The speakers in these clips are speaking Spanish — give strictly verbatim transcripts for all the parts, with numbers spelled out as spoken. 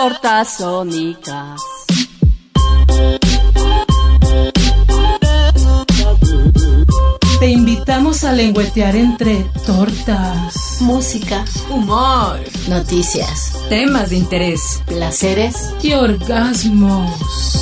tortas sónicas. Te invitamos a lengüetear entre tortas, música, humor, noticias, temas de interés, placeres y orgasmos.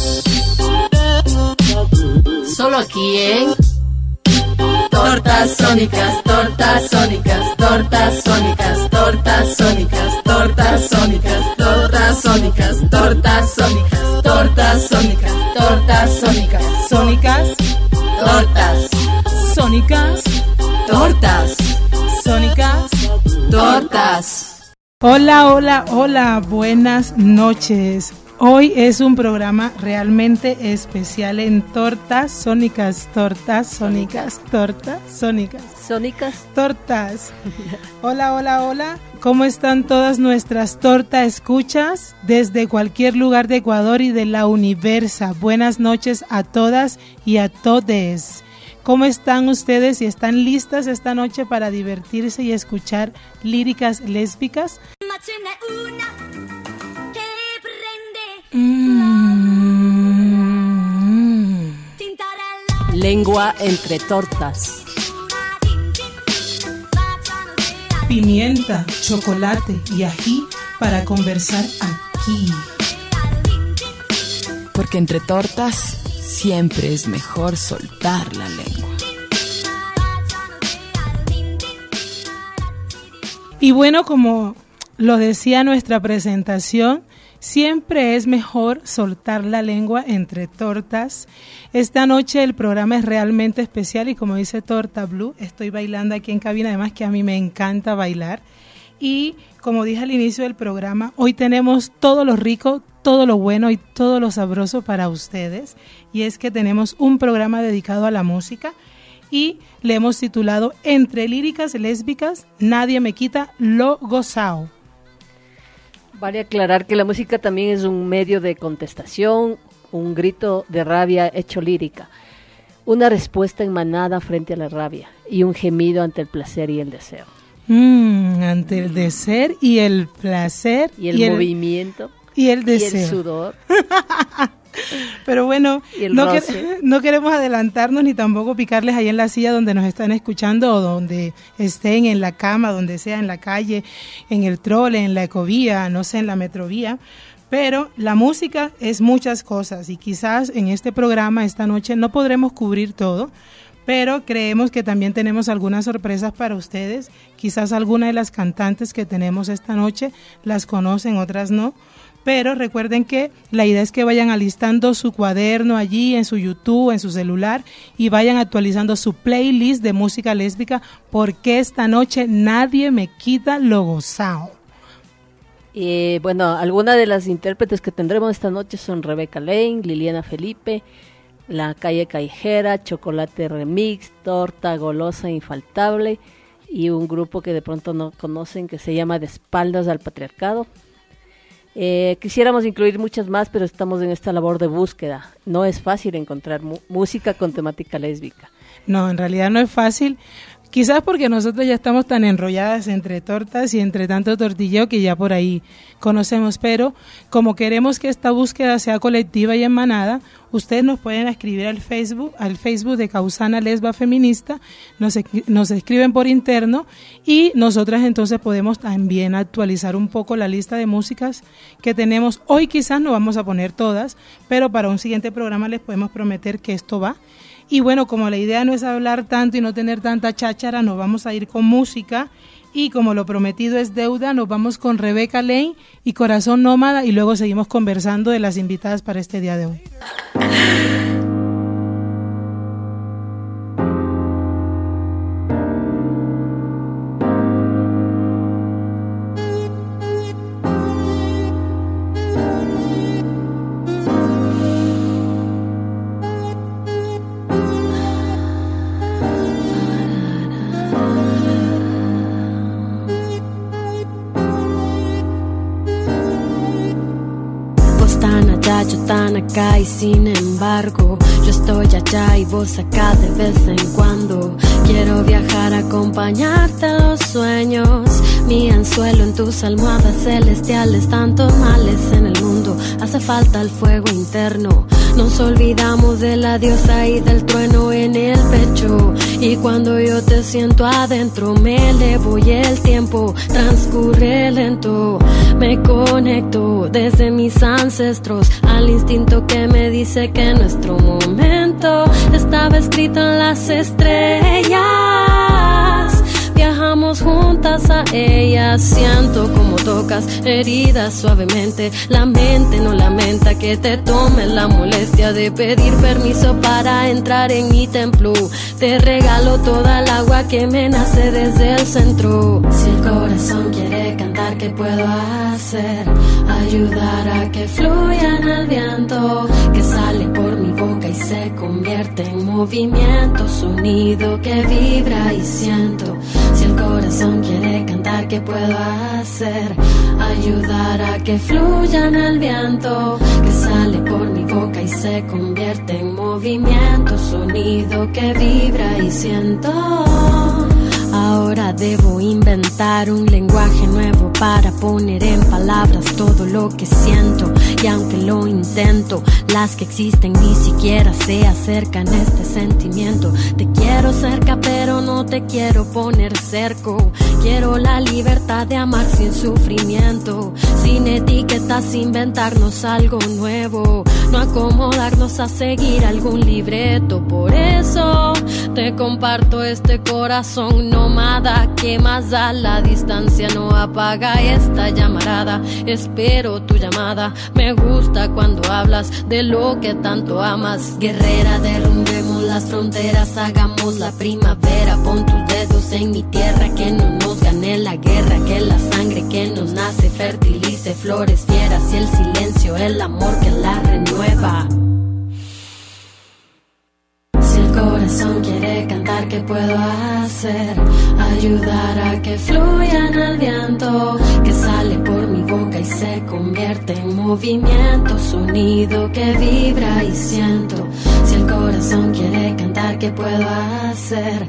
Solo aquí en Tortas Sónicas, Tortas Sónicas, Tortas Sónicas, Tortas Sónicas, Tortas Sónicas, Tortas Sónicas, Tortas Sónicas, Tortas Sónicas, Tortas Sónicas, Sónicas, Tortas, Sónicas, Tortas, Sónicas, Tortas. Hola, hola, hola, buenas noches. Hoy es un programa realmente especial en Tortas Sónicas, Tortas Sónicas, Tortas Sónicas. Sónicas. Tortas. Hola, hola, hola. ¿Cómo están todas nuestras torta escuchas desde cualquier lugar de Ecuador y de la Universa? Buenas noches a todas y a todes. ¿Cómo están ustedes y están listas esta noche para divertirse y escuchar líricas lésbicas? Mm. Lengua entre tortas. Pimienta, chocolate y ají para conversar aquí. Porque entre tortas siempre es mejor soltar la lengua. Y bueno, como lo decía nuestra presentación, siempre es mejor soltar la lengua entre tortas. Esta noche el programa es realmente especial y como dice Torta Blue, estoy bailando aquí en cabina, además que a mí me encanta bailar. Y como dije al inicio del programa, hoy tenemos todo lo rico, todo lo bueno y todo lo sabroso para ustedes. Y es que tenemos un programa dedicado a la música y le hemos titulado Entre líricas lésbicas, nadie me quita lo gozao. Vale aclarar que la música también es un medio de contestación, un grito de rabia hecho lírica, una respuesta en manada frente a la rabia y un gemido ante el placer y el deseo. Mm, ante el deseo y el placer. Y el, y el movimiento. Y el deseo. Y el sudor. Pero bueno, no, que, roce. no queremos adelantarnos ni tampoco picarles ahí en la silla donde nos están escuchando o donde estén, en la cama, donde sea, en la calle, en el trole, en la ecovía, no sé, en la metrovía. Pero la música es muchas cosas y quizás en este programa esta noche no podremos cubrir todo, pero creemos que también tenemos algunas sorpresas para ustedes. Quizás algunas de las cantantes que tenemos esta noche las conocen, otras no. Pero recuerden que la idea es que vayan alistando su cuaderno allí en su YouTube, en su celular y vayan actualizando su playlist de música lésbica porque esta noche nadie me quita lo gozao. Y bueno, algunas de las intérpretes que tendremos esta noche son Rebeca Lane, Liliana Felipe, La Calle Callejera, Chocolate Remix, Torta Golosa Infaltable y un grupo que de pronto no conocen que se llama De Espaldas al Patriarcado. Eh, quisiéramos incluir muchas más, pero estamos en esta labor de búsqueda. No es fácil encontrar mu- música con temática lésbica. No, en realidad no es fácil. Quizás porque nosotros ya estamos tan enrolladas entre tortas y entre tanto tortilleo que ya por ahí conocemos, pero como queremos que esta búsqueda sea colectiva y en manada, ustedes nos pueden escribir al Facebook, al Facebook de Causana Lesba Feminista, nos, nos escriben por interno y nosotras entonces podemos también actualizar un poco la lista de músicas que tenemos. Hoy quizás no vamos a poner todas, pero para un siguiente programa les podemos prometer que esto va. Y bueno, como la idea no es hablar tanto y no tener tanta cháchara, nos vamos a ir con música y como lo prometido es deuda, nos vamos con Rebeca Lane y Corazón Nómada y luego seguimos conversando de las invitadas para este día de hoy. Yo tan acá y sin embargo yo estoy allá y vos acá de vez en cuando. Quiero viajar, acompañarte a los sueños, mi anzuelo en tu tus almohadas celestiales. Tantos males en el mundo, hace falta el fuego interno. Nos olvidamos de la diosa y del trueno en el pecho. Y cuando yo te siento adentro, me elevo y el tiempo transcurre lento. Me conecto desde mis ancestros al instinto que me dice que nuestro momento estaba escrito en las estrellas. Viajamos juntas a ellas. Siento como tocas heridas suavemente. La mente no lamenta que te tome la molestia de pedir permiso para entrar en mi templo. Te regalo toda el agua que me nace desde el centro. Si el corazón quiere cantar, ¿qué puedo hacer? Ayudar a que fluya en el viento que sale por mi boca y se convierte en movimiento. Sonido que vibra y siento. Si el corazón quiere cantar, ¿qué puedo hacer? Ayudar a que fluya en el viento que sale por mi boca y se convierte en movimiento. Sonido que vibra y siento. Ahora debo inventar un lenguaje nuevo para poner en palabras todo lo que siento. Y aunque lo intento, las que existen ni siquiera se acercan a este sentimiento. Te quiero cerca pero no te quiero poner cerco. Quiero la libertad de amar sin sufrimiento, sin etiquetas, inventarnos algo nuevo, no acomodarnos a seguir algún libreto. Por eso te comparto este corazón nómada que más da, la distancia no apaga esta llamarada. Espero tu llamada, me gusta cuando hablas de lo que tanto amas. Guerrera, derrumbemos las fronteras, hagamos la primavera. Pon tus dedos en mi tierra, que no nos gane la guerra, que la sangre que nos nace fertilice flores fieras y el silencio el amor que la renueva. Si el corazón quiere cantar, ¿qué puedo hacer? Ayudar a que fluya en el viento que sale por mi boca y se convierte en movimiento. Sonido que vibra y siento. Si el corazón quiere cantar, ¿qué puedo hacer?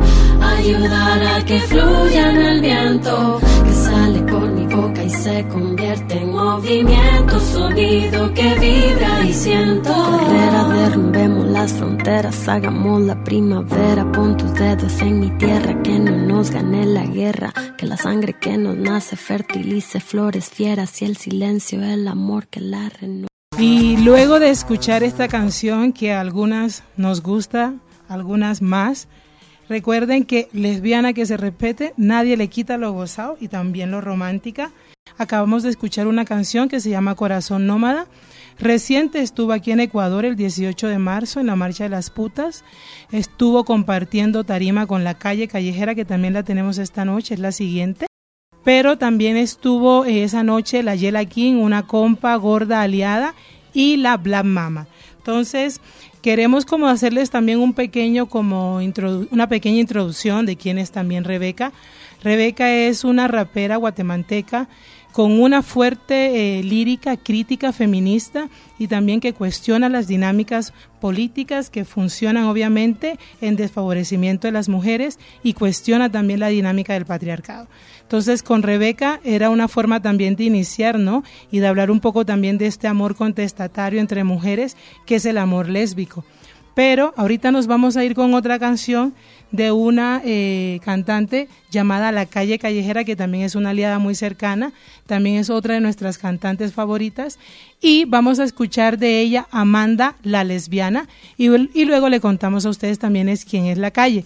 Ayudar a que fluya en el viento que sale por mi boca y se convierte en movimiento. Sonido que vibra y siento. Guerrera, derrumbemos las fronteras, hagamos la primavera. Pon tus dedos en mi tierra, que no nos gane la guerra, que la sangre que nos nace fertilice flores fieras y el silencio el amor que la renueva. Y luego de escuchar esta canción, que a algunas nos gusta, algunas más, recuerden que lesbiana que se repite, nadie le quita lo gozado y también lo romántica. Acabamos de escuchar una canción que se llama Corazón Nómada. Reciente estuvo aquí en Ecuador el dieciocho de marzo en la Marcha de las Putas. Estuvo compartiendo tarima con La Calle Callejera, que también la tenemos esta noche, es la siguiente. Pero también estuvo eh, esa noche la Yela King, una compa gorda aliada, y la Black Mama. Entonces, queremos como hacerles también un pequeño, como introdu- una pequeña introducción de quién es también Rebeca. Rebeca es una rapera guatemalteca con una fuerte eh, lírica crítica feminista y también que cuestiona las dinámicas políticas que funcionan obviamente en desfavorecimiento de las mujeres y cuestiona también la dinámica del patriarcado. Entonces, con Rebeca era una forma también de iniciar, ¿no? Y de hablar un poco también de este amor contestatario entre mujeres, que es el amor lésbico. Pero ahorita nos vamos a ir con otra canción de una eh, cantante llamada La Calle Callejera, que también es una aliada muy cercana, también es otra de nuestras cantantes favoritas, y vamos a escuchar de ella Amanda la Lesbiana, y, y luego le contamos a ustedes también es quién es La Calle.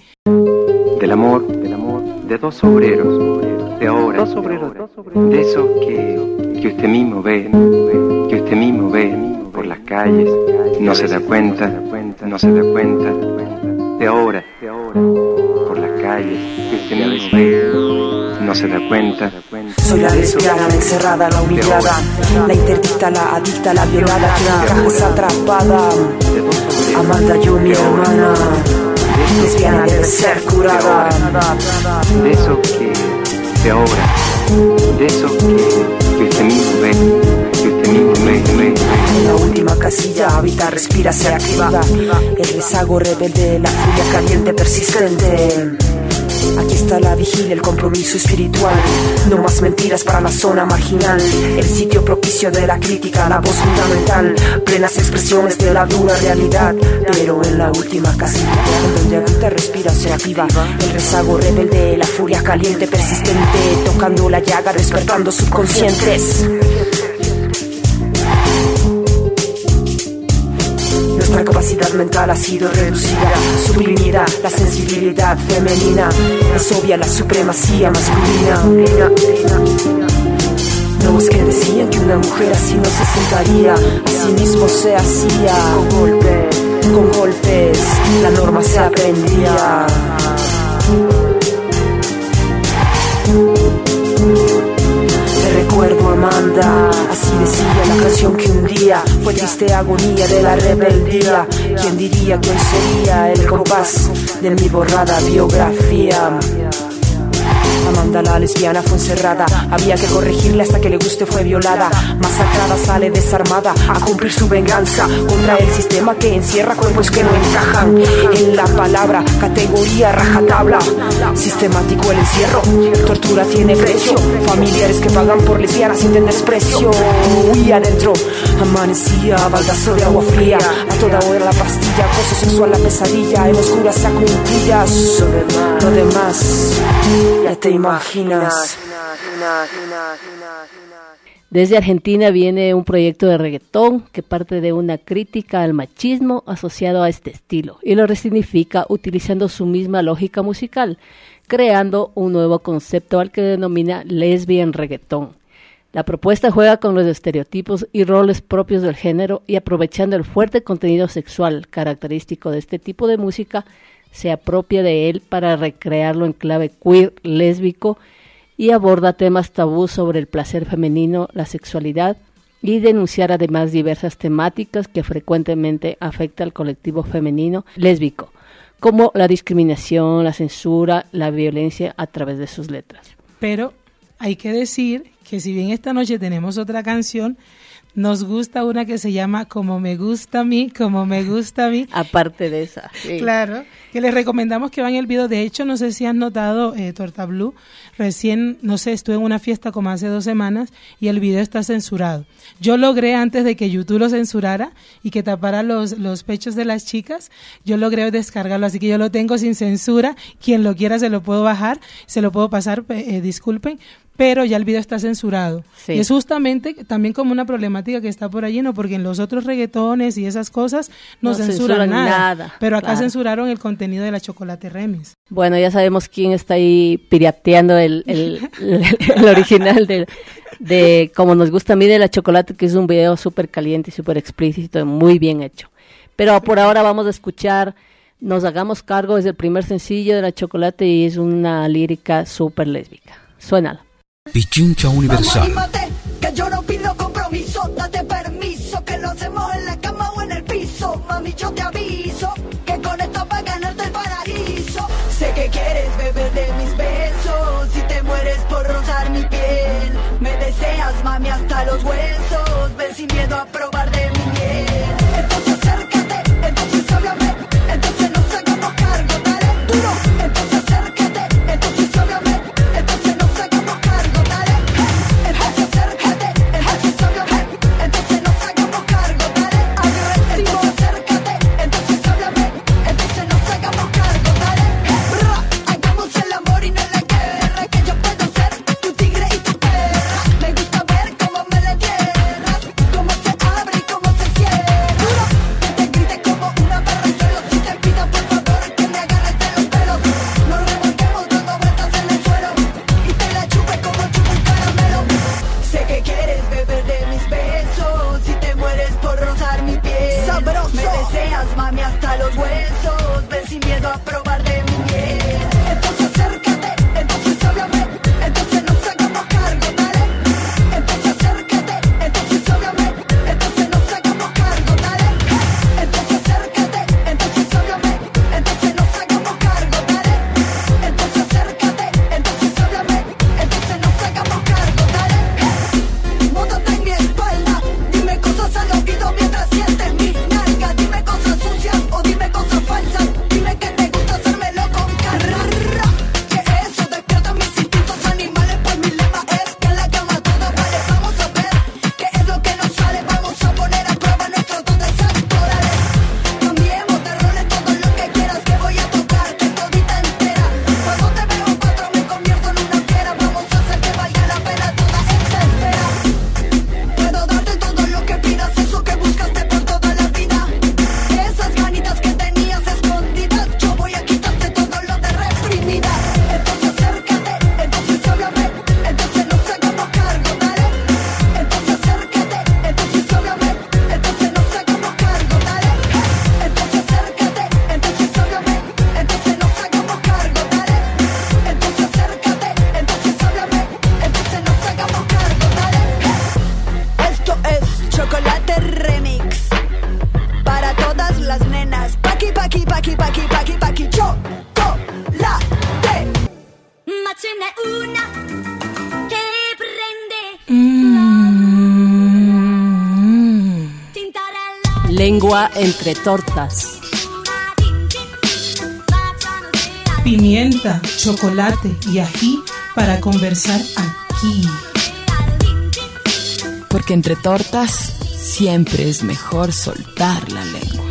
Del amor, del amor, de dos obreros, de ahora, dos obreros, de eso que, que usted mismo ve, que usted mismo ve por las calles, no se da cuenta, no se da cuenta, de ahora, por las calles, que usted mismo ve, no se da cuenta. Soy la lesbiana, la encerrada, la humillada, la interdicta, la adicta, la violada, que encajas atrapada. Amanda, yo mi hermana, lesbiana debe ser curada. De eso que, de ahora, de eso que, que usted mismo ve, que usted mismo ve, ve, ve. En la última casilla habita, respira, se activa el rezago rebelde, la furia caliente persistente. Aquí está la vigilia, el compromiso espiritual. No más mentiras para la zona marginal. El sitio propicio de la crítica, la voz fundamental. Plenas expresiones de la dura realidad. Pero en la última casilla, en donde habita respiración activa. El rezago rebelde, la furia caliente persistente, tocando la llaga, despertando subconscientes. Nuestra capacidad mental ha sido reducida, suprimida. La sensibilidad femenina es obvia, la supremacía masculina. Los que decían que una mujer así no se sentaría, así mismo se hacía. Con golpes, con golpes, la norma se aprendía. Te recuerdo, Amanda, así decía la canción que un día fue triste agonía de la rebeldía. ¿Quién diría que hoy sería el compás de mi borrada biografía? Amanda, la lesbiana, fue encerrada. Había que corregirla hasta que le guste, fue violada. Masacrada, sale desarmada a cumplir su venganza contra el sistema que encierra cuerpos que no encajan en la palabra, categoría, rajatabla. Sistemático el encierro, tortura tiene precio. Familiares que pagan por lesbianas sin tener desprecio. Y adentro amanecía, baldazo de agua fría. A toda hora la pastilla, acoso sexual, la pesadilla. En oscuras se acumplía. Lo demás ya te imaginas. Desde Argentina viene un proyecto de reggaetón que parte de una crítica al machismo asociado a este estilo y lo resignifica utilizando su misma lógica musical, creando un nuevo concepto al que denomina lesbian reggaetón. La propuesta juega con los estereotipos y roles propios del género y, aprovechando el fuerte contenido sexual característico de este tipo de música, se apropia de él para recrearlo en clave queer, lésbico, y aborda temas tabú sobre el placer femenino, la sexualidad, y denunciar además diversas temáticas que frecuentemente afectan al colectivo femenino lésbico, como la discriminación, la censura, la violencia a través de sus letras. Pero hay que decir que si bien esta noche tenemos otra canción, nos gusta una que se llama Como me gusta a mí, como me gusta a mí. Aparte de esa. Sí. Claro, que les recomendamos que vean el video. De hecho, no sé si han notado, eh, Torta Blue, recién, no sé, estuve en una fiesta como hace dos semanas y el video está censurado. Yo logré, antes de que YouTube lo censurara y que tapara los, los pechos de las chicas, yo logré descargarlo, así que yo lo tengo sin censura. Quien lo quiera se lo puedo bajar, se lo puedo pasar, eh, disculpen. Pero ya el video está censurado. Sí. Y es justamente también como una problemática que está por allí, ¿no? Porque en los otros reggaetones y esas cosas no, no censuran, censuran nada, nada. Pero acá claro. Censuraron el contenido de la Chocolate Remix. Bueno, ya sabemos quién está ahí pirateando el, el, el, el original de, de Como nos gusta a mí de la Chocolate, que es un video súper caliente y súper explícito, muy bien hecho. Pero por ahora vamos a escuchar Nos hagamos cargo, es el primer sencillo de la Chocolate y es una lírica súper lésbica. Suénala. Pichincha Universal. Vamos, anímate, que yo no pido compromiso, date permiso, que lo hacemos en la cama o en el piso. Mami, yo te aviso, que con esto pa' ganarte el paraíso. Sé que quieres beber de mis besos, y te mueres por rozar mi piel. Me deseas, mami, hasta los huesos, ven sin miedo a probar de mi miel. Entonces acércate, entonces háblame, entonces nos hagamos cargo, dale duro. Entonces acércate, entonces háblame. Abre Lengua entre tortas. Pimienta, chocolate y ají para conversar aquí. Porque entre tortas siempre es mejor soltar la lengua.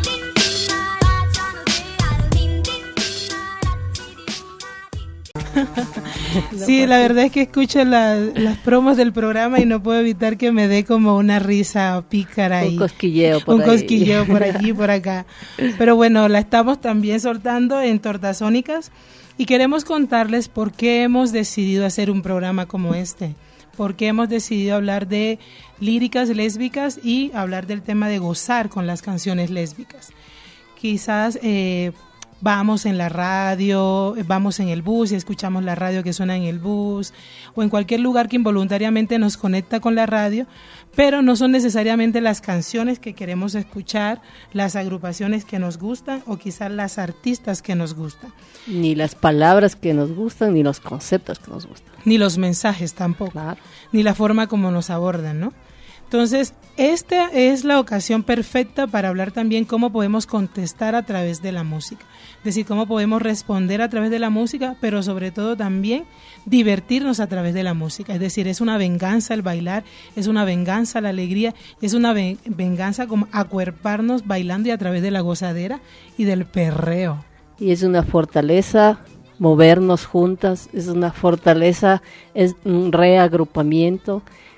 Sí, la verdad es que escucho la, las promos del programa y no puedo evitar que me dé como una risa pícara. Un cosquilleo por Un ahí. cosquilleo por allí y por acá. Pero bueno, la estamos también soltando en Tortasónicas y queremos contarles por qué hemos decidido hacer un programa como este. Por qué hemos decidido hablar de líricas lésbicas y hablar del tema de gozar con las canciones lésbicas. Quizás... Eh, Vamos en la radio, vamos en el bus y escuchamos la radio que suena en el bus o en cualquier lugar que involuntariamente nos conecta con la radio, pero no son necesariamente las canciones que queremos escuchar, las agrupaciones que nos gustan o quizás las artistas que nos gustan. Ni las palabras que nos gustan, ni los conceptos que nos gustan. Ni los mensajes tampoco, claro. Ni la forma como nos abordan, ¿no? Entonces, esta es la ocasión perfecta para hablar también cómo podemos contestar a través de la música. Es decir, cómo podemos responder a través de la música, pero sobre todo también divertirnos a través de la música. Es decir, es una venganza el bailar, es una venganza la alegría, es una venganza como acuerparnos bailando y a través de la gozadera y del perreo. Y es una fortaleza movernos juntas, es una fortaleza, es un reagrupamiento,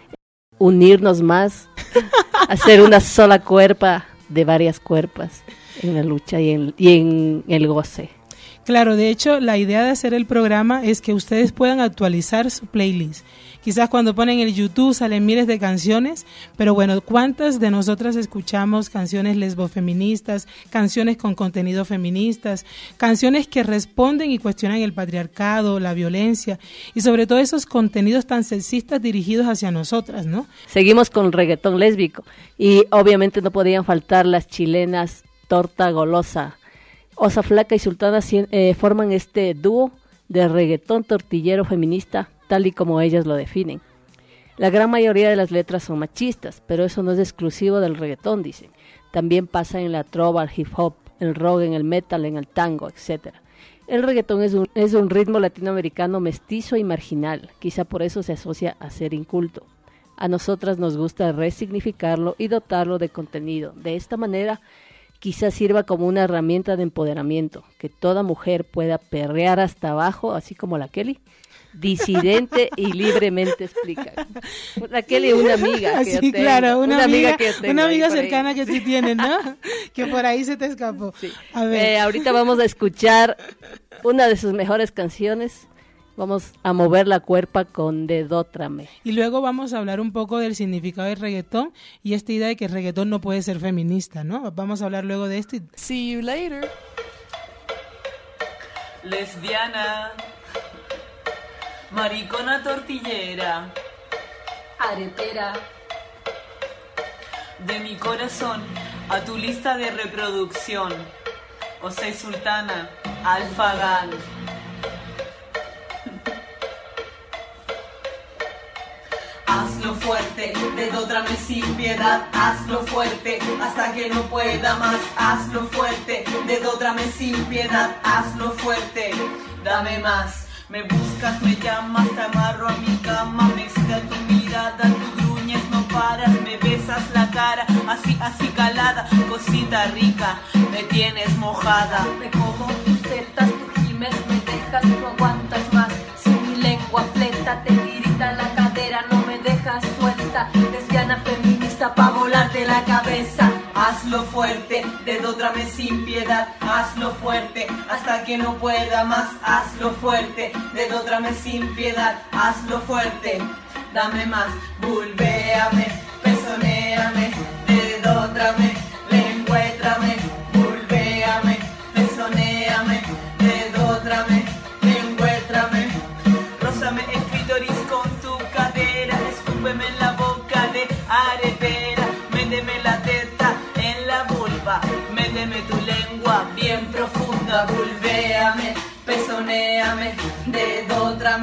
unirnos más, hacer una sola cuerpa de varias cuerpas en la lucha y en, y en el goce. Claro, de hecho, la idea de hacer el programa es que ustedes puedan actualizar su playlist. Quizás cuando ponen el YouTube salen miles de canciones, pero bueno, ¿cuántas de nosotras escuchamos canciones lesbofeministas, canciones con contenido feministas, canciones que responden y cuestionan el patriarcado, la violencia y sobre todo esos contenidos tan sexistas dirigidos hacia nosotras, ¿no? Seguimos con reggaetón lésbico y obviamente no podían faltar las chilenas Torta Golosa. Osa Flaca y Sultana eh, forman este dúo de reggaetón tortillero feminista, tal y como ellas lo definen. La gran mayoría de las letras son machistas, pero eso no es exclusivo del reggaetón, dicen. También pasa en la trova, el hip hop, el rock, en el metal, en el tango, etcétera. El reggaetón es un, es un ritmo latinoamericano mestizo y marginal, quizá por eso se asocia a ser inculto. A nosotras nos gusta resignificarlo y dotarlo de contenido. De esta manera, quizás sirva como una herramienta de empoderamiento, que toda mujer pueda perrear hasta abajo, así como la Kelly, disidente y libremente explica. La Kelly es una amiga que Así, yo tengo, claro, una, una amiga, amiga, que yo tengo una amiga ahí por cercana ahí. que tú tienes, ¿no? Que por ahí se te escapó. Sí. A ver. Eh, ahorita vamos a escuchar una de sus mejores canciones. Vamos a mover la cuerpa con Dedótrame. Y luego vamos a hablar un poco del significado del reggaetón y esta idea de que el reggaetón no puede ser feminista, ¿no? Vamos a hablar luego de esto. Y... See you later. Lesbiana, maricona tortillera, arepera, de mi corazón a tu lista de reproducción. Osei Sultana, Alfa Gang. Hazlo fuerte, dedótrame sin piedad, hazlo fuerte, hasta que no pueda más, hazlo fuerte, dedótrame sin piedad, hazlo fuerte, dame más, me buscas, me llamas, te amarro a mi cama, me excita tu mirada, tú gruñes, no paras, me besas la cara, así, así calada, cosita rica, me tienes mojada. me como tus tetas, tú gimes, me dejas, no aguantas más, si mi lengua fleta, te tirita la cadera, no me dejas suelta, lesbiana feminista pa' volarte la cabeza. Hazlo fuerte, dedótrame sin piedad, hazlo fuerte, hasta que no pueda más, hazlo fuerte, dedótrame sin piedad, hazlo fuerte, dame más, bulvéame, pezonéame, dedótrame, lengüétrame, bulvéame, pezonéame, dedótrame, lengüétrame, rózame el clítoris con tu cadera, escúpeme en la boca de arepera, méteme la teta en la vulva, méteme tu lengua bien profunda, bulvéame, pezonéame, dedótrame,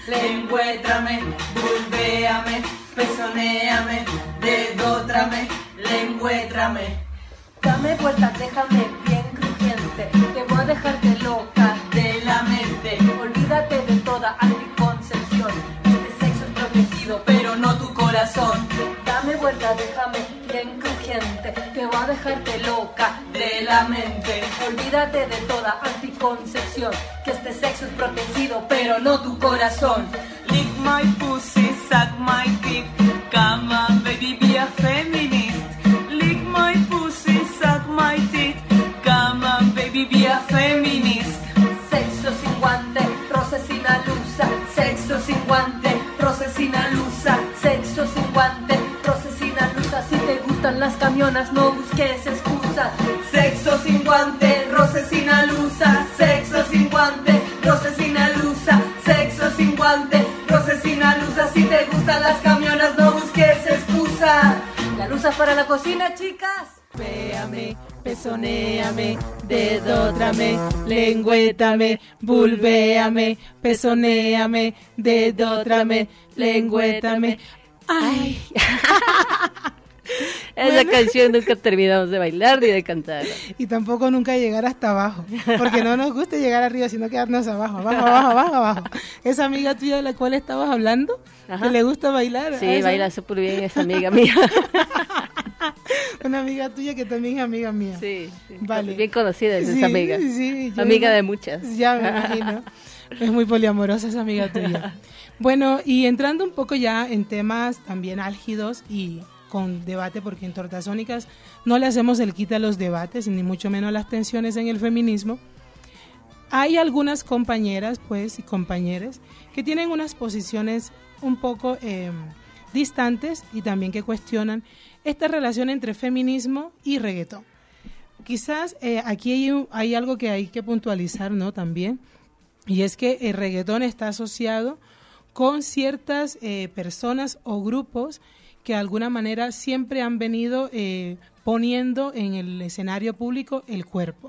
lengüétrame, bulvéame, pezonéame, dedótrame, lengüétrame. Dame vuelta, déjame bien crujiente, te voy a dejarte loca de la mente. Olvídate de toda anticoncepción, este sexo es protegido, pero no tu corazón. Dame vuelta, déjame bien crujiente, te voy a dejarte loca de la mente. Olvídate de toda anticoncepción, que este sexo es protegido, pero no tu corazón. Lick my pussy, suck my dick, come on baby, be a feminist. Lick my pussy, suck my dick, come on baby, be a feminist. Sexo sin guante, roce sin alusa, sexo sin guante, roce sin alusa, sexo sin guante, roce sin alusa. Si te gustan las camionas, no busques excusas. Sexo sin guante, roce sin alusa, sexo sin guante, roce sin alusa, sexo sin guante, roce sin alusa. Si te gustan las camionas, no busques excusa. La luz es para la cocina, chicas. Véame, pezonéame, dedótrame, lengüétame, bulvéame, pezonéame, dedótrame, lengüétame. ¡Ay! Esa bueno. canción nunca terminamos de bailar ni de cantar. Y tampoco nunca llegar hasta abajo, porque no nos gusta llegar arriba, sino quedarnos abajo, abajo, abajo, abajo, abajo. Esa amiga tuya de la cual estabas hablando, Ajá. que le gusta bailar. Sí, baila súper bien esa amiga mía. Una amiga tuya que también es amiga mía. Sí, sí vale. Bien conocida es sí, esa amiga. Sí, amiga de muchas. Ya me imagino. Es muy poliamorosa esa amiga tuya. Bueno, y entrando un poco ya en temas también álgidos y con debate, porque en Tortasónicas no le hacemos el quite a los debates, ni mucho menos a las tensiones en el feminismo. Hay algunas compañeras, pues, y compañeros que tienen unas posiciones un poco eh, distantes y también que cuestionan esta relación entre feminismo y reggaetón. Quizás eh, aquí hay, un, hay algo que hay que puntualizar, ¿no? También, y es que el reggaetón está asociado con ciertas eh, personas o grupos que de alguna manera siempre han venido eh, poniendo en el escenario público el cuerpo.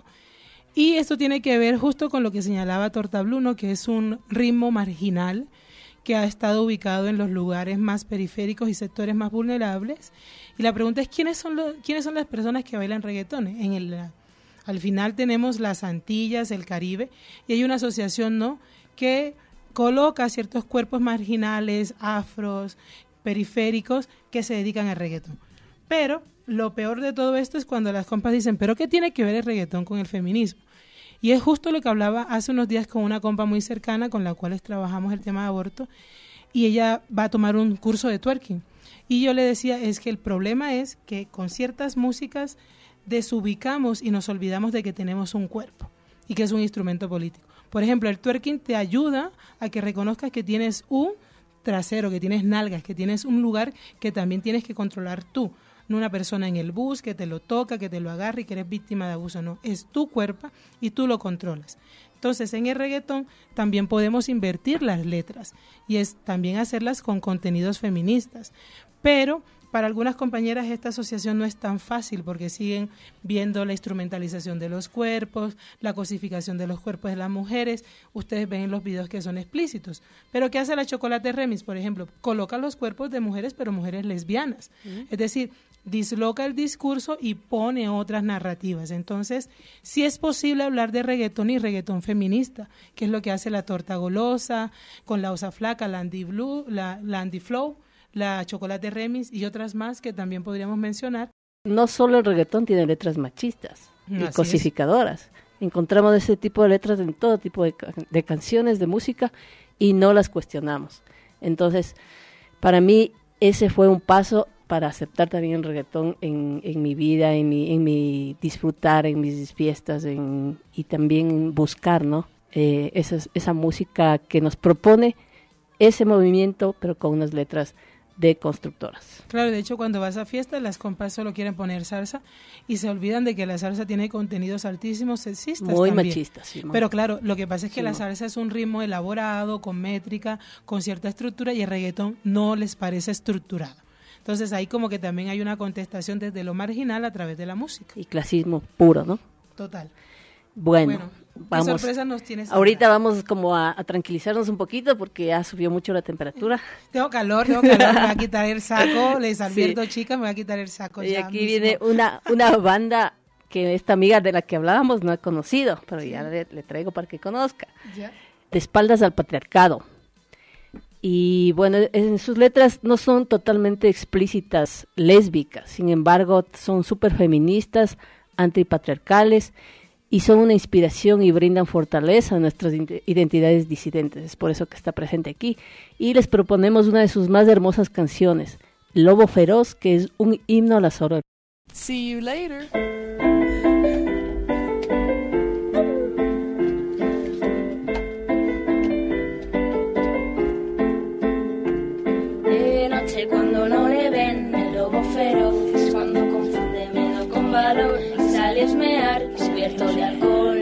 Y esto tiene que ver justo con lo que señalaba Torta Blue, ¿no? Que es un ritmo marginal que ha estado ubicado en los lugares más periféricos y sectores más vulnerables. Y la pregunta es, ¿quiénes son, los, ¿quiénes son las personas que bailan reggaetón? En el, al final tenemos las Antillas, el Caribe, y hay una asociación, ¿no?, que coloca ciertos cuerpos marginales, afros, periféricos, que se dedican al reggaetón. Pero lo peor de todo esto es cuando las compas dicen, ¿pero qué tiene que ver el reggaetón con el feminismo? Y es justo lo que hablaba hace unos días con una compa muy cercana con la cual trabajamos el tema de aborto, y ella va a tomar un curso de twerking. Y yo le decía, es que el problema es que con ciertas músicas desubicamos y nos olvidamos de que tenemos un cuerpo y que es un instrumento político. Por ejemplo, el twerking te ayuda a que reconozcas que tienes un trasero, que tienes nalgas, que tienes un lugar que también tienes que controlar tú. No una persona en el bus que te lo toca, que te lo agarra y que eres víctima de abuso, no. Es tu cuerpo y tú lo controlas. Entonces, en el reggaetón también podemos invertir las letras y es también hacerlas con contenidos feministas. Pero para algunas compañeras esta asociación no es tan fácil porque siguen viendo la instrumentalización de los cuerpos, la cosificación de los cuerpos de las mujeres. Ustedes ven en los videos que son explícitos. Pero ¿qué hace la Chocolate Remix, por ejemplo? Coloca los cuerpos de mujeres, pero mujeres lesbianas. Mm. Es decir, disloca el discurso y pone otras narrativas. Entonces, sí es posible hablar de reggaetón y reggaetón feminista, que es lo que hace la Torta Golosa, con la Osa Flaca, la Andy Blue, la, la Andy Flow, la Chocolate Remix y otras más que también podríamos mencionar. No solo el reggaetón tiene letras machistas y Así cosificadoras. Es. Encontramos ese tipo de letras en todo tipo de, de canciones, de música, y no las cuestionamos. Entonces, para mí, ese fue un paso para aceptar también el reggaetón en, en mi vida, en mi, en mi disfrutar, en mis fiestas, en, y también buscar, ¿no? Eh, esa, esa música que nos propone ese movimiento, pero con unas letras de constructoras. Claro, de hecho cuando vas a fiestas las compas solo quieren poner salsa y se olvidan de que la salsa tiene contenidos altísimos sexistas muy también. machistas, sí, pero claro, lo que pasa es que sí, la salsa es un ritmo elaborado, con métrica, con cierta estructura, y el reggaetón no les parece estructurado. Entonces ahí como que también hay una contestación desde lo marginal a través de la música. Y clasismo puro, ¿no? Total. Bueno, Bueno, vamos. ¿qué sorpresa nos tienes Ahorita ahora? vamos como a, a tranquilizarnos un poquito porque ya subió mucho la temperatura. Tengo calor, tengo calor, me voy a quitar el saco, les advierto, Sí. chicas, me voy a quitar el saco Y ya aquí mismo. viene una, una banda que esta amiga de la que hablábamos no ha conocido, pero ya le, le traigo para que conozca. Ya. De espaldas al patriarcado. Y bueno, en sus letras no son totalmente explícitas lésbicas, sin embargo son súper feministas, antipatriarcales y son una inspiración y brindan fortaleza a nuestras identidades disidentes. Es por eso que está presente aquí. Y les proponemos una de sus más hermosas canciones, Lobo Feroz, que es un himno a la sororidad. See you later. De noche cuando no le ven, el lobo feroz es cuando confunde miedo con valor. Sale a esmear cubierto de alcohol,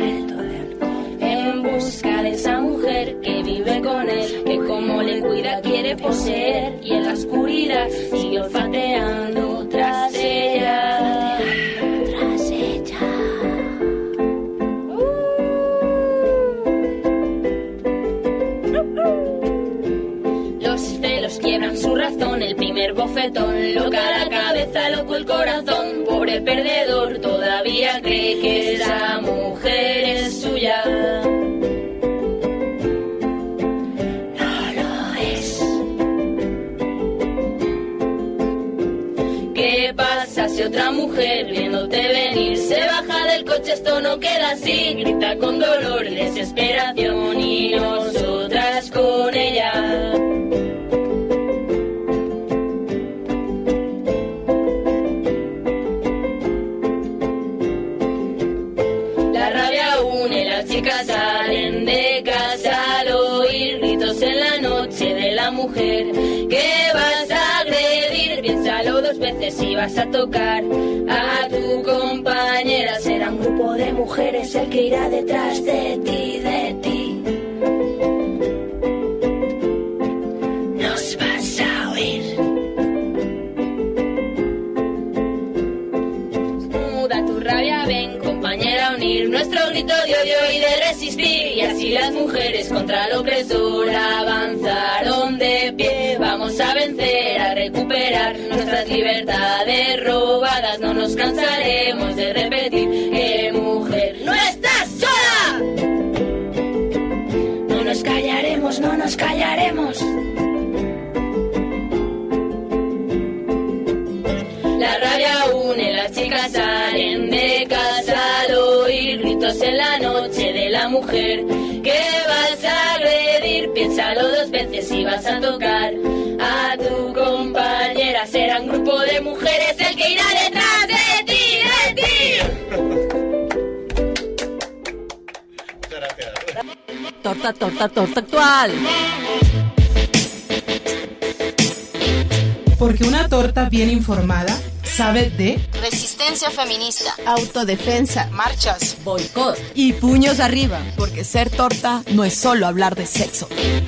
en busca de esa mujer que vive con él, que como le cuida quiere poseer, y en la oscuridad sigue olfateando tras ella. Tras ella. Los celos quiebran su razón, el primer bofetón, loca la cabeza, loco el corazón, pobre perdedor, todavía cree que esa mujer es suya. No lo es. ¿Qué pasa si otra mujer viéndote venir se baja del coche? Esto no queda así, grita con dolor, desesperación y nosotras con ella. Salen de casa al oír gritos en la noche de la mujer que vas a agredir. Piénsalo dos veces si vas a tocar a tu compañera. Será un grupo de mujeres el que irá detrás de ti, de ti. Nos vas a oír. Muda tu rabia, ven compañera, unir nuestro grito de odio y de resistir, y así las mujeres contra el opresor avanzaron de pie. Vamos a vencer, a recuperar nuestras libertades robadas. No nos cansaremos de repetir que mujer no estás sola. No nos callaremos, no nos callaremos. La rabia une, las chicas salen de casa al oír gritos en la noche de la mujer que vas a agredir. Piénsalo dos veces si vas a tocar a tu compañera. Será un grupo de mujeres el que irá detrás de ti, de ti. Muchas gracias. Torta, torta, torta actual. Porque una torta bien informada sabe de resistencia feminista, autodefensa, marchas, boicot y puños arriba. Porque ser torta no es solo hablar de sexo.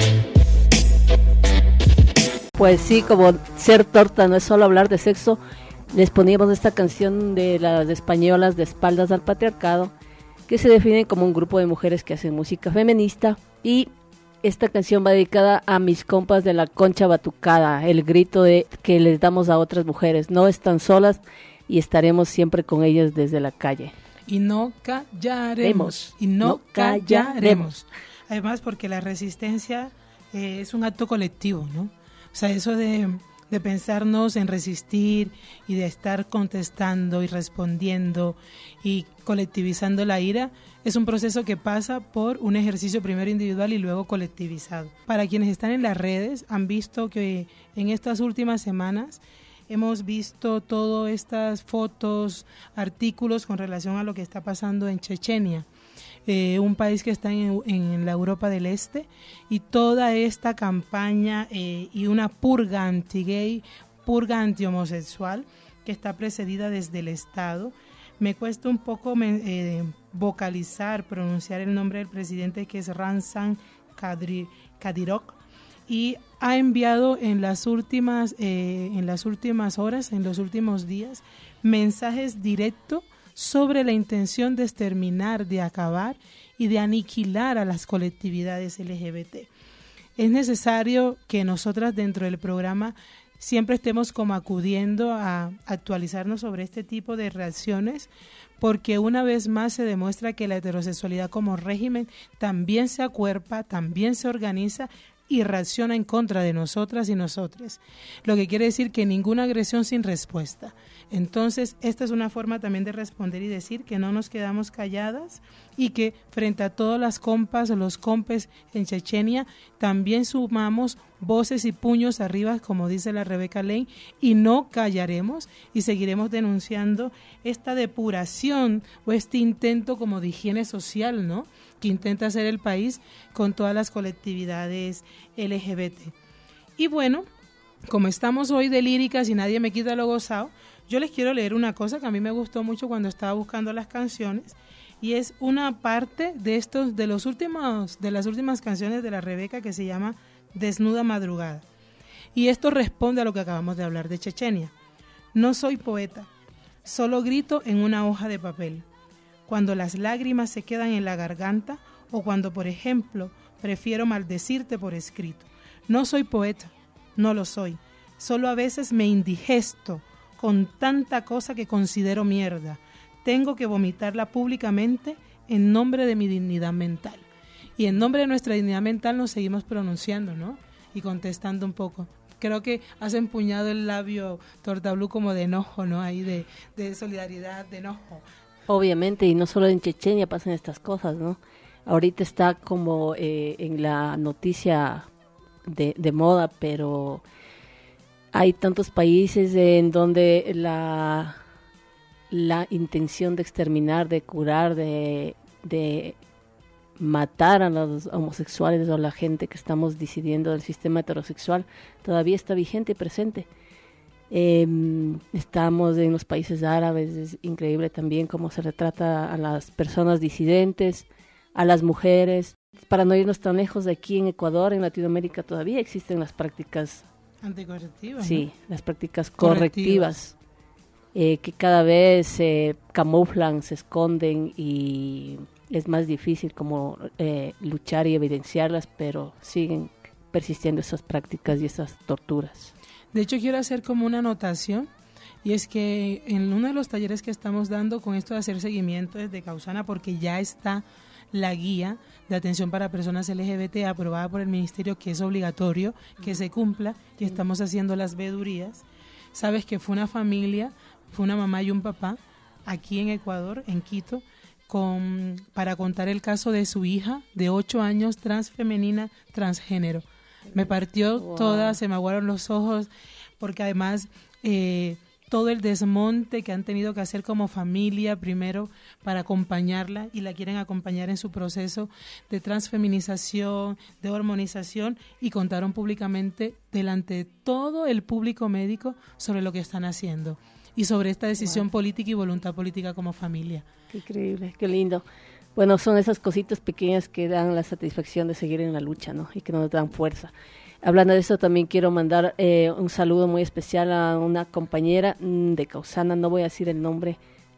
Pues sí, como ser torta no es solo hablar de sexo, les poníamos esta canción de las españolas de espaldas al patriarcado, que se definen como un grupo de mujeres que hacen música feminista. Y esta canción va dedicada a mis compas de la Concha Batucada, el grito de que les damos a otras mujeres: no están solas y estaremos siempre con ellas desde la calle. Y no callaremos. Demos. Y no, No callaremos. callaremos. Además, porque la resistencia eh, es un acto colectivo, ¿no? O sea, eso de, de pensarnos en resistir y de estar contestando y respondiendo y colectivizando la ira es un proceso que pasa por un ejercicio primero individual y luego colectivizado. Para quienes están en las redes, han visto que en estas últimas semanas hemos visto todas estas fotos, artículos con relación a lo que está pasando en Chechenia, eh, un país que está en, en la Europa del Este, y toda esta campaña eh, y una purga anti-gay, purga anti-homosexual que está precedida desde el Estado. Me cuesta un poco eh, vocalizar, pronunciar el nombre del presidente, que es Ramzan Kadyrov, y ha enviado en las últimas eh, en las últimas horas, en los últimos días, mensajes directos sobre la intención de exterminar, de acabar y de aniquilar a las colectividades L G B T. Es necesario que nosotras dentro del programa siempre estemos como acudiendo a actualizarnos sobre este tipo de reacciones, porque una vez más se demuestra que la heterosexualidad como régimen también se acuerpa, también se organiza y reacciona en contra de nosotras y nosotres, lo que quiere decir que ninguna agresión sin respuesta. Entonces, esta es una forma también de responder y decir que no nos quedamos calladas y que frente a todas las compas o los compes en Chechenia también sumamos voces y puños arriba, como dice la Rebeca Lane, y no callaremos y seguiremos denunciando esta depuración o este intento como de higiene social, ¿no?, que intenta hacer el país con todas las colectividades L G B T. Y bueno, como estamos hoy de líricas y nadie me quita lo gozado, yo les quiero leer una cosa que a mí me gustó mucho cuando estaba buscando las canciones, y es una parte de estos de los últimos de las últimas canciones de la Rebeca, que se llama Desnuda Madrugada. Y esto responde a lo que acabamos de hablar de Chechenia. No soy poeta, solo grito en una hoja de papel. Cuando las lágrimas se quedan en la garganta o cuando, por ejemplo, prefiero maldecirte por escrito. No soy poeta, no lo soy. Solo a veces me indigesto con tanta cosa que considero mierda. Tengo que vomitarla públicamente en nombre de mi dignidad mental. Y en nombre de nuestra dignidad mental nos seguimos pronunciando, ¿no? Y contestando un poco. Creo que has empuñado el labio, Torta Blue, como de enojo, ¿no? Ahí de, de solidaridad, de enojo. Obviamente, y no solo en Chechenia pasan estas cosas, ¿no? Ahorita está como eh, en la noticia de, de moda, pero hay tantos países en donde la, la intención de exterminar, de curar, de, de matar a los homosexuales o a la gente que estamos decidiendo del sistema heterosexual todavía está vigente y presente. Eh, estamos en los países árabes, es increíble también cómo se retrata a las personas disidentes, a las mujeres. Para no irnos tan lejos, de aquí en Ecuador, en Latinoamérica, todavía existen las prácticas anticorrectivas. Sí, ¿no? Las prácticas correctivas, correctivas eh, que cada vez se eh, camuflan, se esconden y es más difícil como eh, luchar y evidenciarlas, pero siguen persistiendo esas prácticas y esas torturas. De hecho, quiero hacer como una anotación, y es que en uno de los talleres que estamos dando con esto de hacer seguimiento desde Causana, porque ya está la guía de atención para personas L G B T aprobada por el Ministerio, que es obligatorio que se cumpla, y estamos haciendo las vedurías. Sabes que fue una familia, fue una mamá y un papá, aquí en Ecuador, en Quito, con, para contar el caso de su hija de ocho años, transfemenina, transgénero. Me partió wow. toda, se me aguaron los ojos, porque además eh, todo el desmonte que han tenido que hacer como familia primero para acompañarla, y la quieren acompañar en su proceso de transfeminización, de hormonización, y contaron públicamente delante de todo el público médico sobre lo que están haciendo y sobre esta decisión wow. política y voluntad política como familia. Qué increíble, qué lindo. Bueno, son esas cositas pequeñas que dan la satisfacción de seguir en la lucha, ¿no? Y que nos dan fuerza. Hablando de eso, también quiero mandar eh, un saludo muy especial a una compañera de Causana. No voy a decir el nombre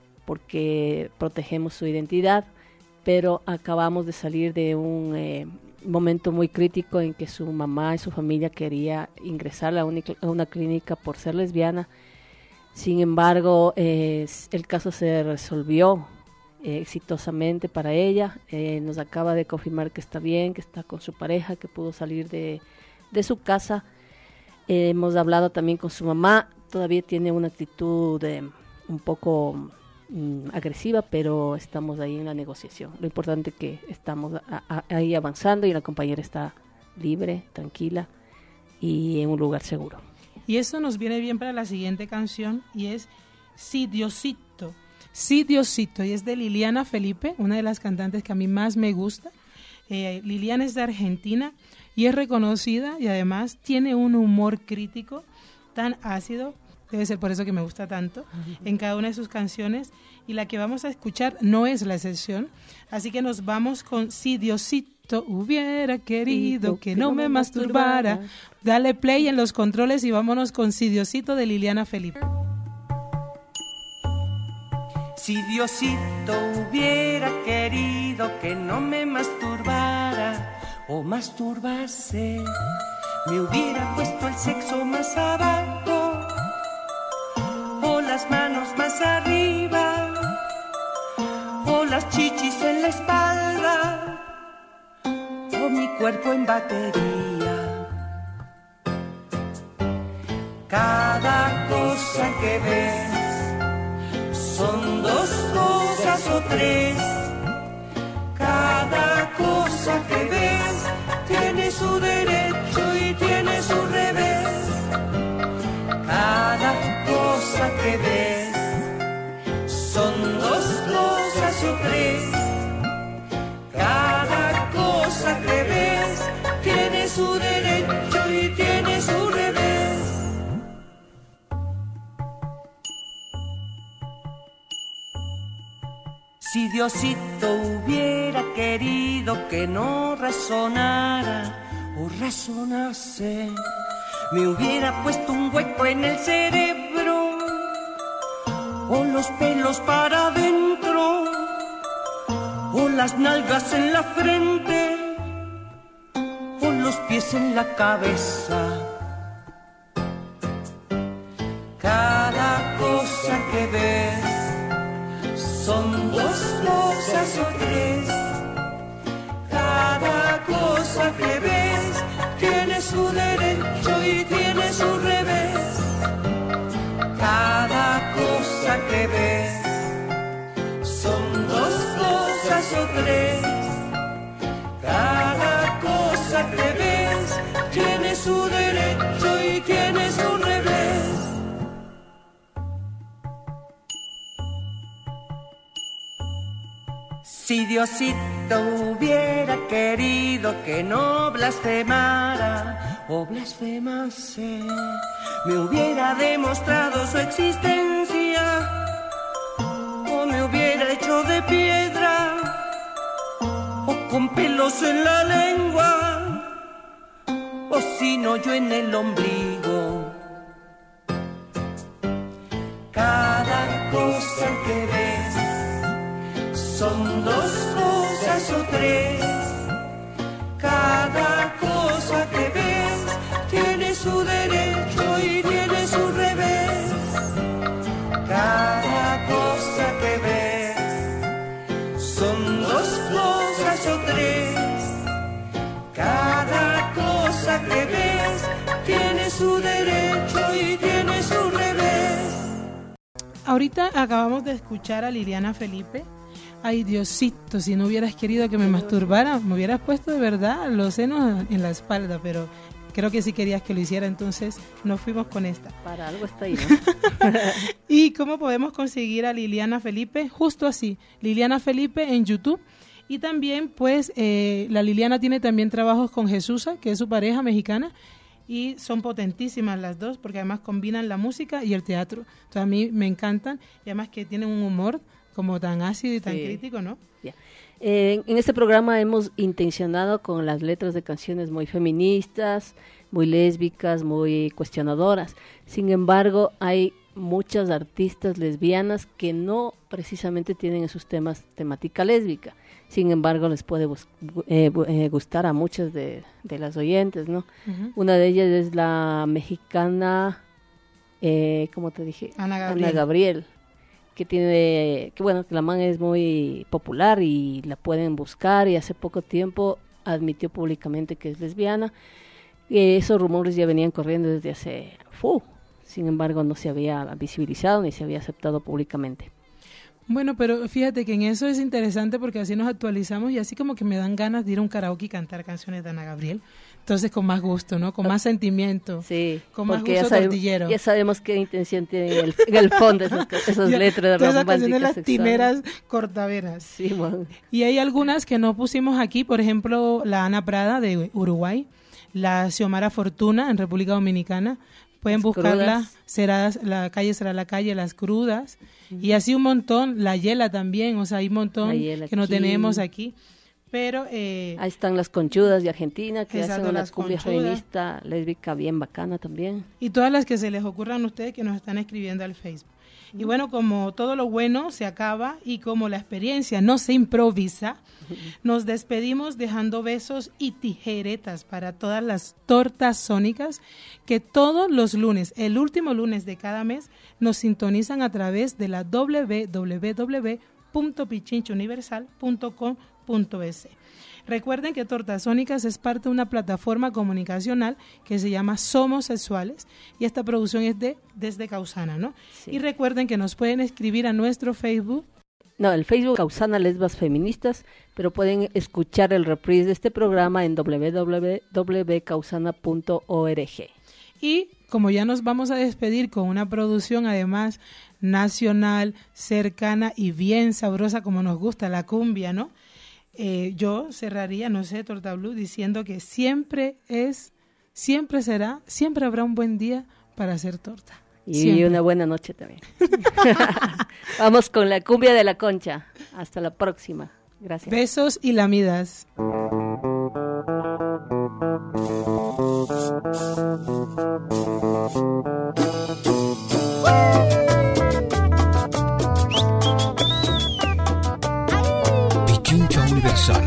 porque protegemos su identidad, pero acabamos de salir de un eh, momento muy crítico en que su mamá y su familia quería ingresar a una, a una clínica por ser lesbiana. Sin embargo, eh, el caso se resolvió Eh, exitosamente para ella. Eh, nos acaba de confirmar que está bien, que está con su pareja, que pudo salir de, de su casa. Eh, hemos hablado también con su mamá. Todavía tiene una actitud eh, un poco mm, agresiva, pero estamos ahí en la negociación. Lo importante es que estamos a, a, ahí avanzando y la compañera está libre, tranquila y en un lugar seguro. Y eso nos viene bien para la siguiente canción, y es Sí, Diosito. Sí, Diosito, y es de Liliana Felipe, una de las cantantes que a mí más me gusta. Eh, Liliana es de Argentina y es reconocida, y además tiene un humor crítico tan ácido, debe ser por eso que me gusta tanto, uh-huh. en cada una de sus canciones, y la que vamos a escuchar no es la excepción. Así que nos vamos con Si Diosito hubiera querido que no me masturbara. Dale play en los controles y vámonos con Si Diosito de Liliana Felipe. Si Diosito hubiera querido que no me masturbara o masturbase, me hubiera puesto el sexo más abajo o las manos más arriba o las chichis en la espalda o mi cuerpo en batería. Cada cosa que ves son dos cosas o tres. Cada cosa que ves tiene su derecho y tiene su revés. Cada cosa que ves son dos cosas o tres. Cada cosa que ves tiene su derecho y tiene su revés. Si Diosito hubiera querido que no razonara o razonase, me hubiera puesto un hueco en el cerebro o los pelos para adentro o las nalgas en la frente o los pies en la cabeza. Cada cosa que ves son dos cosas o tres. Cada cosa que ves tiene su derecho y tiene su revés. Cada cosa que ves son dos cosas o tres. Cada cosa que ves tiene su derecho y tiene su revés. Si Diosito hubiera querido que no blasfemara o blasfemase, me hubiera demostrado su existencia o me hubiera hecho de piedra o con pelos en la lengua o si no yo en el ombligo. Cada cosa que ves son dos cosas o tres. Cada cosa que ves tiene su derecho y tiene su revés. Cada cosa que ves son dos cosas o tres. Cada cosa que ves tiene su derecho y tiene su revés. Ahorita acabamos de escuchar a Liliana Felipe. Ay, Diosito, si no hubieras querido que me masturbara, me hubieras puesto de verdad los senos en la espalda, pero creo que sí querías que lo hiciera, entonces nos fuimos con esta. Para algo está ahí, ¿no? ¿Y cómo podemos conseguir a Liliana Felipe? Justo así, Liliana Felipe en YouTube. Y también, pues, eh, la Liliana tiene también trabajos con Jesusa, que es su pareja mexicana, y son potentísimas las dos, porque además combinan la música y el teatro. Entonces a mí me encantan, y además que tienen un humor como tan ácido y tan sí. crítico, ¿no? Yeah. Eh, en este programa hemos intencionado con las letras de canciones muy feministas, muy lésbicas, muy cuestionadoras. Sin embargo, hay muchas artistas lesbianas que no precisamente tienen en sus temas temática lésbica. Sin embargo, les puede bus- eh, eh, gustar a muchas de, de las oyentes, ¿no? Uh-huh. Una de ellas es la mexicana, eh, ¿cómo te dije? Ana Gabriel. Ana Gabriel. que tiene, que bueno, que la man es muy popular y la pueden buscar, y hace poco tiempo admitió públicamente que es lesbiana. Y esos rumores ya venían corriendo desde hace, ¡fu! Sin embargo, no se había visibilizado ni se había aceptado públicamente. Bueno, pero fíjate que en eso es interesante porque así nos actualizamos y así como que me dan ganas de ir a un karaoke y cantar canciones de Ana Gabriel. Entonces con más gusto, ¿no? Con más sentimiento. Sí. Con más gusto ya sabemos, tortillero. Ya sabemos qué intención tiene el, en el fondo esas, esas ya, letras románticas. Esas canciones lastineras cortavenas. Sí, man. Y hay algunas que no pusimos aquí, por ejemplo, la Ana Prada de Uruguay, la Xiomara Fortuna en República Dominicana. Pueden las buscarla, será, la calle será la calle, Las Crudas, uh-huh. y así un montón, La Yela también, o sea, hay un montón que no tenemos aquí, pero... Eh, ahí están Las Conchudas de Argentina, que exacto, hacen una cumbia conchudas. feminista, lésbica, bien bacana también. Y todas las que se les ocurran a ustedes que nos están escribiendo al Facebook. Y bueno, como todo lo bueno se acaba y como la experiencia no se improvisa, nos despedimos dejando besos y tijeretas para todas las tortas sónicas que todos los lunes, el último lunes de cada mes, nos sintonizan a través de la doble u doble u doble u punto pichincha universal punto com punto es. Recuerden que Tortas Sónicas es parte de una plataforma comunicacional que se llama Somos Sexuales y esta producción es de desde Causana, ¿no? Sí. Y recuerden que nos pueden escribir a nuestro Facebook. No, el Facebook Causana Lesbas Feministas, pero pueden escuchar el reprise de este programa en doble u doble u doble u punto causana punto org. Y como ya nos vamos a despedir con una producción además nacional, cercana y bien sabrosa como nos gusta la cumbia, ¿no? Eh, yo cerraría, no sé, Torta Blue, diciendo que siempre es, siempre será, siempre habrá un buen día para hacer torta. Y siempre. Una buena noche también. Vamos con la cumbia de la Concha. Hasta la próxima. Gracias. Besos y lamidas. Pichincha Universal.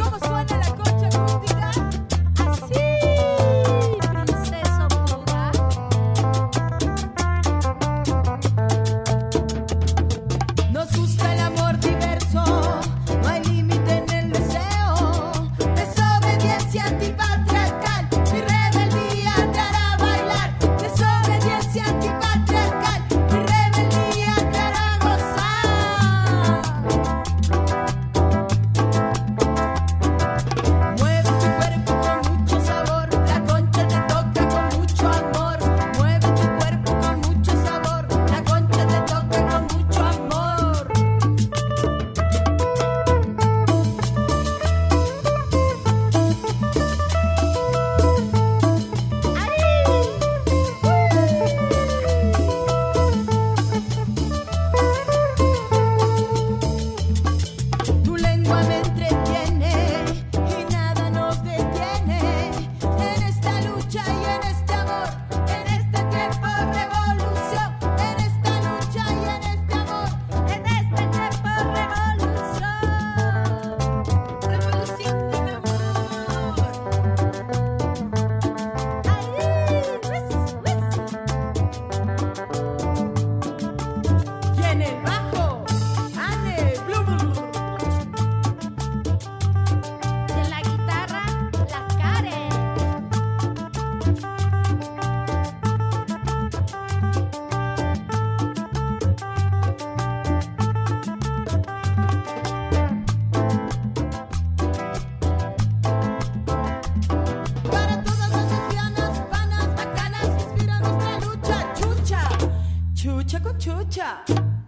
chucha,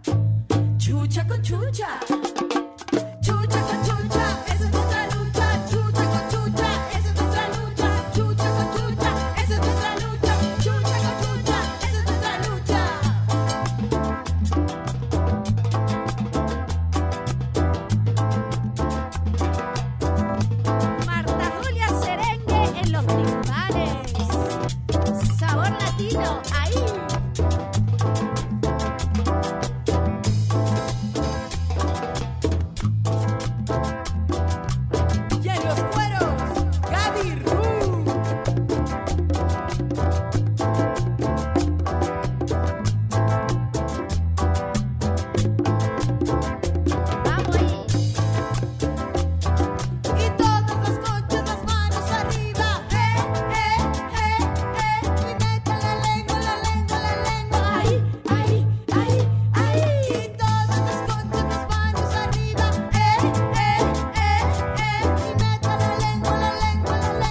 chucha con chucha, chucha con chucha, esa es nuestra lucha, chucha con chucha, esa es nuestra lucha, chucha con chucha, esa es nuestra lucha, chucha con chucha, esa es nuestra lucha. Marta Julia Serengue en los timbales, sabor latino, ahí.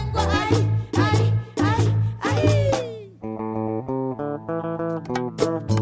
Ay, ay, ay.